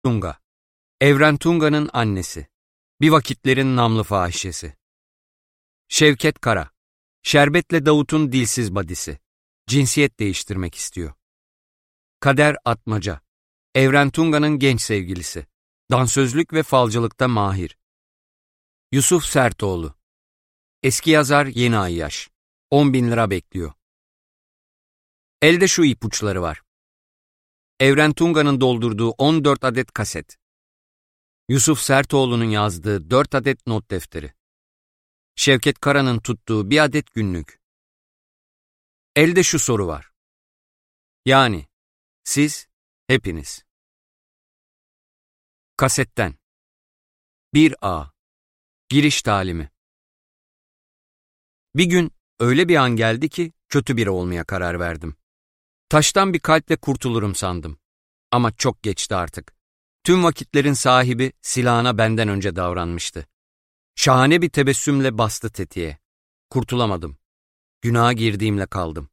Tunga. Evren Tunga'nın annesi. Bir vakitlerin namlı fahişesi. Şevket Kara. Şerbet'le Davut'un dilsiz badisi. Cinsiyet değiştirmek istiyor. Kader Atmaca. Evren Tunga'nın genç sevgilisi. Dansözlük ve falcılıkta mahir. Yusuf Sertoğlu. Eski yazar Yeni Ayyaş. 10.000 lira bekliyor. Elde şu ipuçları var. Evren Tunga'nın doldurduğu 14 adet kaset. Yusuf Sertoğlu'nun yazdığı 4 adet not defteri. Şevket Kara'nın tuttuğu 1 adet günlük. Elde şu soru var. Yani, siz, hepiniz. Kasetten. 1A. Giriş talimi. Bir gün öyle bir an geldi ki kötü biri olmaya karar verdim. Taştan bir kalple kurtulurum sandım. Ama çok geçti artık. Tüm vakitlerin sahibi silahına benden önce davranmıştı. Şahane bir tebessümle bastı tetiğe. Kurtulamadım. Günaha girdiğimle kaldım.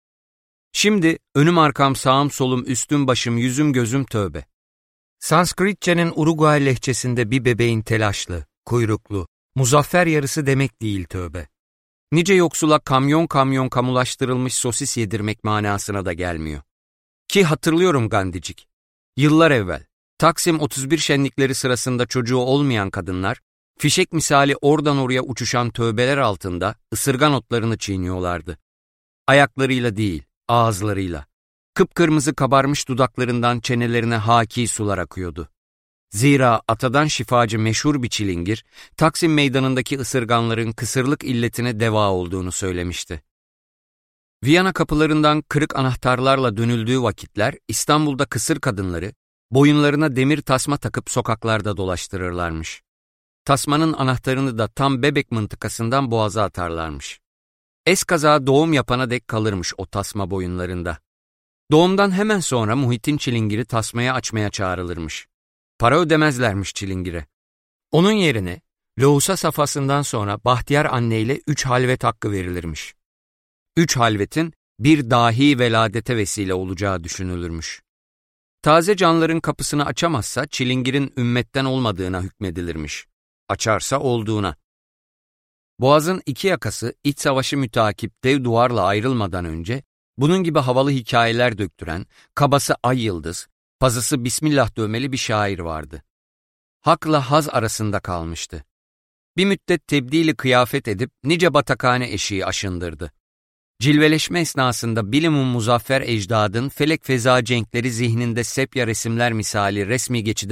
Şimdi önüm arkam sağım solum üstüm başım yüzüm gözüm tövbe. Sanskritçenin Uruguay lehçesinde bir bebeğin telaşlı, kuyruklu, muzaffer yarısı demek değil tövbe. Nice yoksula kamyon kamyon kamulaştırılmış sosis yedirmek manasına da gelmiyor. Ki hatırlıyorum Gandicik. Yıllar evvel, Taksim 31 şenlikleri sırasında çocuğu olmayan kadınlar, fişek misali oradan oraya uçuşan tövbeler altında ısırgan otlarını çiğniyorlardı. Ayaklarıyla değil, ağızlarıyla. Kıpkırmızı kabarmış dudaklarından çenelerine haki sular akıyordu. Zira atadan şifacı meşhur bir çilingir, Taksim meydanındaki ısırganların kısırlık illetine deva olduğunu söylemişti. Viyana kapılarından kırık anahtarlarla dönüldüğü vakitler İstanbul'da kısır kadınları, boyunlarına demir tasma takıp sokaklarda dolaştırırlarmış. Tasmanın anahtarını da tam bebek mıntıkasından boğaza atarlarmış. Eskaza doğum yapana dek kalırmış o tasma boyunlarında. Doğumdan hemen sonra Muhittin çilingiri tasmaya açmaya çağrılırmış. Para ödemezlermiş çilingire. Onun yerine lohusa safhasından sonra Bahtiyar anneyle 3 halvet hakkı verilirmiş. 3 halvetin bir dahi veladete vesile olacağı düşünülürmüş. Taze canların kapısını açamazsa çilingirin ümmetten olmadığına hükmedilirmiş. Açarsa olduğuna. Boğazın iki yakası iç savaşı müteakip dev duvarla ayrılmadan önce bunun gibi havalı hikayeler döktüren, kabası Ay Yıldız, pazısı Bismillah dövmeli bir şair vardı. Hakla haz arasında kalmıştı. Bir müddet tebdili kıyafet edip nice batakhane eşiği aşındırdı. Cilveleşme esnasında bilimun muzaffer ecdadın felek feza cenkleri zihninde sepya resimler misali resmi geçide